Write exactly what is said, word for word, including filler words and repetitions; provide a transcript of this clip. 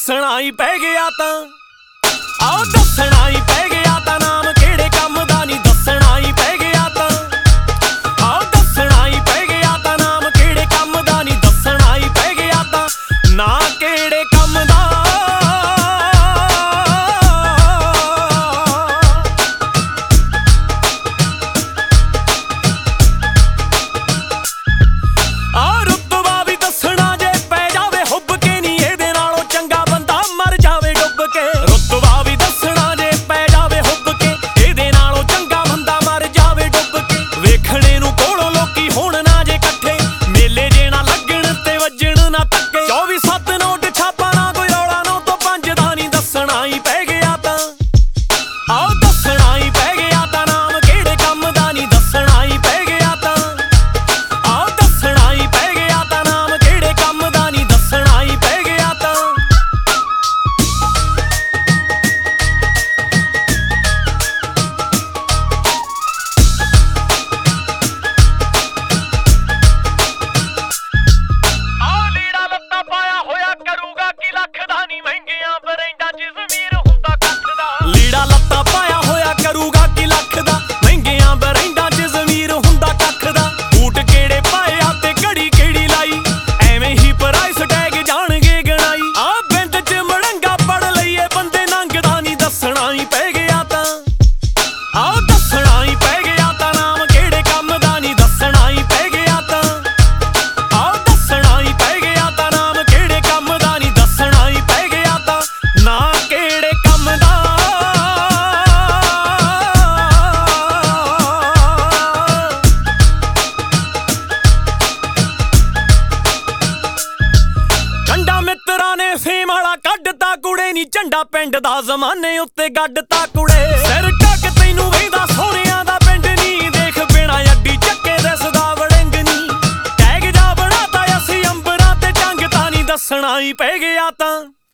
ਦੱਸਣਾ ਹੀ ਪੈ ਗਿਆ ਤਾਂ ਆਓ ਦੱਸਣਾ ਹੀ ਪੈ ਗਿਆ ਤਾਂ ਨਾਮ ਕਿਹੜੇ ਕੰਮ ਦਾ ਨਹੀਂ ਦੱਸਣਾ ਹੀ ਪੈ ਗਿਆ ਤਾਂ ਆਓ ਦੱਸਣਾ ਹੀ ਪੈ ਗਿਆ ਤਾਂ ਨਾਮ ਕਿਹੜੇ ਕੰਮ ਦਾ ਨਹੀਂ ਦੱਸਣਾ ਹੀ ਪੈ ਗਿਆ ਤਾਂ ਨਾ ਕਿਹੜੇ ਕੰਮ ਦਾ ਝੰਡਾ ਪਿੰਡ ਦਾ ਜ਼ਮਾਨੇ ਉੱਤੇ ਗੱਡਤਾ ਕੁੜੇ ਸਿਰ ਟੱਕ ਤੈਨੂੰ ਵੇਂਦਾ ਸੋਹਣਿਆਂ ਦਾ ਪਿੰਡ ਨਹੀਂ ਦੇਖ ਬਿਨਾ ਅੱਡੀ ਚੱਕੇ ਦਿਸਦਾ ਵੜਿੰਗ ਨਹੀਂ ਟੈਗ ਜਾ ਬਣਾਤਾ ਅਸੀਂ ਅੰਬਰਾਂ ਤੇ ਜੰਗ ਤਾਂ ਨਹੀਂ ਦੱਸਣਾ ਹੀ ਪੈ ਗਿਆ ਤਾਂ